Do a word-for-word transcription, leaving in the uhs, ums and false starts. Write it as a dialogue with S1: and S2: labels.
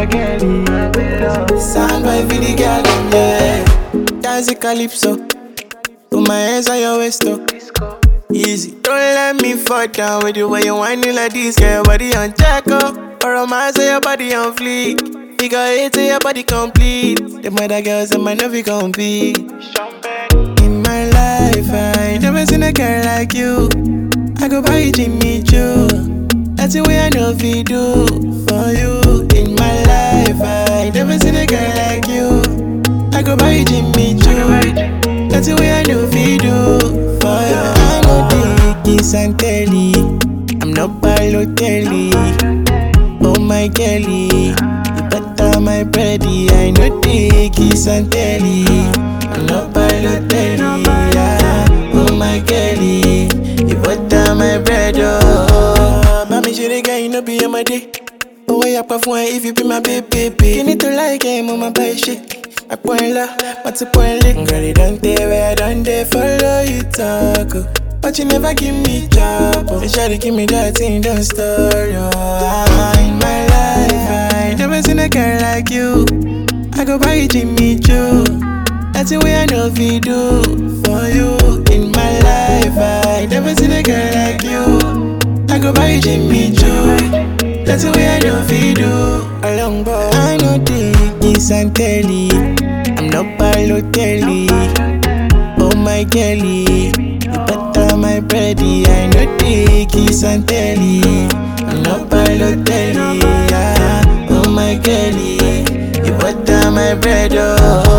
S1: my girlie.
S2: Sound by Vidi girl, yeah. Dance the calypso. Put my hands on your waist, oh. Easy. Don't let me fall down with the way you whining like this. Get your body on check, oh. Or a man say your body on fleek. Figure eight say your body complete. The mother girls and my never compete. In my life, I never seen a girl like you. I go buy you Jimmy Choo. That's the way I know we do for you. In my life, I never seen a girl like you. I go buy you Jimmy Choo. That's the way I know we do for you. I know the kiss and telly. I'm not Balotelli. Oh my girlie, you butter my bready. I know the kiss and telly. I'm not Balotelli. Yeah. Oh my girlie, you butter my bread. Oh, mami chérie, girl, you know be on my day. Oh, way up for if you be my baby. You need to like him on my body shake. I point la, but to point lick. Girl, you don't dare where I don't dare follow you talk, oh. But you never give me trouble. You try to give me that thing, don't start, oh. In my life, I never seen a girl like you. I go buy you Jimmy Choo. That's the way I know we do for you. In my life, I never seen a girl like you. I go buy you Jimmy Choo. That's the way I know we do. Along boy, I know the kiss and telly. I'm not Balotelli. Oh my girlie, you butter my bready. I know the kiss and telly. I'm not Balotelli. Yeah. Oh my girlie, you butter my bread. Oh.